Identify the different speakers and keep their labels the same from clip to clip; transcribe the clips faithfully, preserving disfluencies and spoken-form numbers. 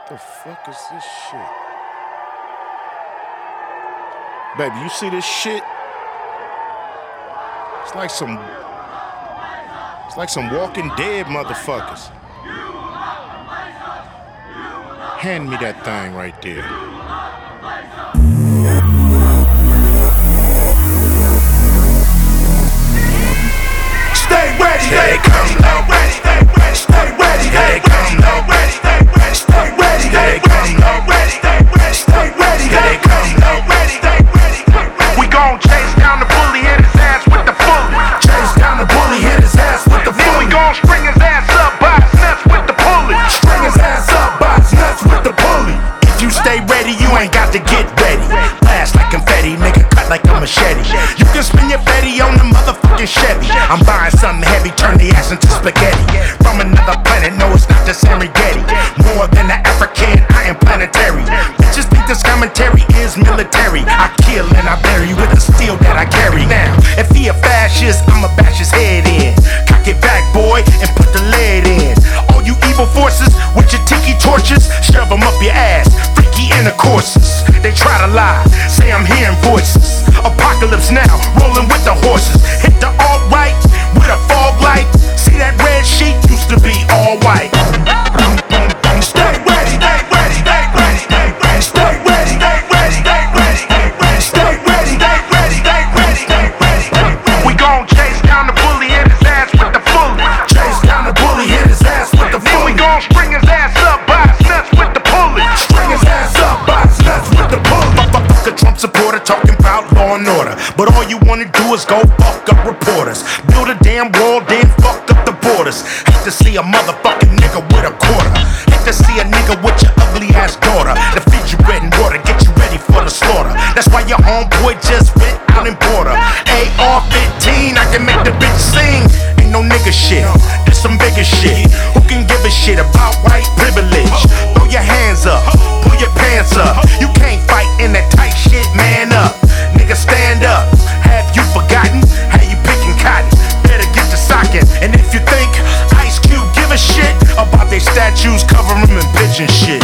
Speaker 1: The fuck is this shit? Baby, you see this shit? It's like some It's like some Walking Dead motherfuckers. Hand me that thing right there.
Speaker 2: Stay ready, stay come low. Stay ready, stay come low. Stay ready, stay come low. Stay ready, stay come low. We gon' chase down the bully, hit his ass with the fully. Chase down the bully, hit his ass with the fully. Then we gon' string his ass up by his nuts with the pulley. String his ass up by his nuts with the pulley. If you stay ready, you ain't got to get ready. Blast like confetti, nigga, cut like a machete. You can spin your Betty on the motherfucking Chevy. I'm buying something heavy, turn the ass into spaghetti. From another planet, no, it's not the Serengeti. More than the African, I am planetary. Bitches think this commentary is military. I kill and I bury with the steel that I carry. Now, if he a fascist, I'ma bash his head in. Cock it back, boy, and put the lead in. All you evil forces with your tiki torches, shove them up your ass. Freaky intercourses, they try to lie, say I'm hearing voices. Apocalypse now, rolling with the horses. Hit the alt-right with a fog light. See that red sheet used to be all white. Stay ready, stay ready, stay ready, stay ready, stay ready, stay ready, stay ready, stay ready, stay ready, stay ready, stay ready. We gon' chase down the bully, hit his ass with the fully. Chase down the bully, hit his ass with the fully. Then we gon' string his ass up by his nuts with the pulley. String his ass up by his nuts with the pulley. Fuck a Trump supporter talking about law and order, but all you wanna do is go fuck up reporters. Build a damn wall, then fuck up the borders. Hate to see a motherfucking nigga with a quarter. Hate to see a nigga with your ugly ass daughter. To feed you bread and water, get you ready for the slaughter. That's why your homeboy just went out and bought her A R fifteen, I can make the bitch sing. Ain't no nigga shit, this some bigger shit. Who can give a shit about white privilege? Throw your hands up, pull your pants up. You can't fight in that tight shit, man up. Nigga stand up, have you forgotten how you picking cotton? Better get to socking. And if you think Ice Cube give a shit about their statues, cover them in pigeon shit.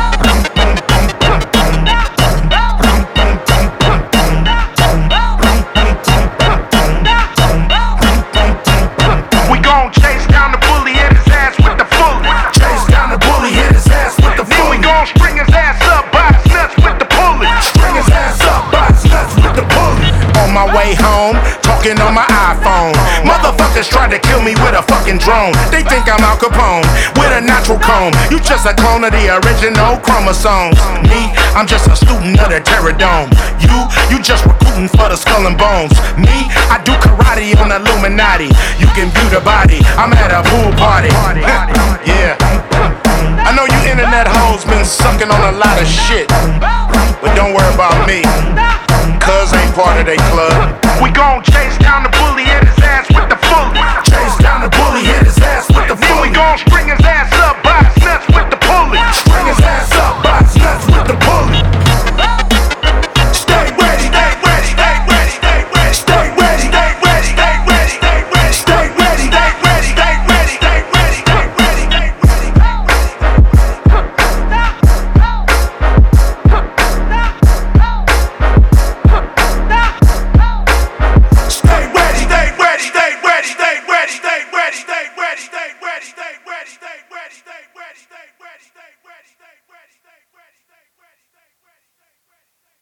Speaker 2: We gon' chase down the bully, hit his ass with the fully. Chase down the bully, hit his ass with the fully. Then we gon' string his ass up by his nuts with the pulley. String his ass up by his nuts with the pulley. On my way home, talking on my iPhone. Motherfuckers tried to kill me with a fucking drone. They think I'm Al Capone with a natural comb. You just a clone of the original chromosomes. Me, I'm just a student of the Terror Dome. You, you just recruiting for the skull and bones. Me, I do karate on the Illuminati. You can view the body, I'm at a pool party. Yeah, I know you internet hoes been sucking on a lot of shit, but don't worry about me, cuz ain't part of they club. We gon' chase down the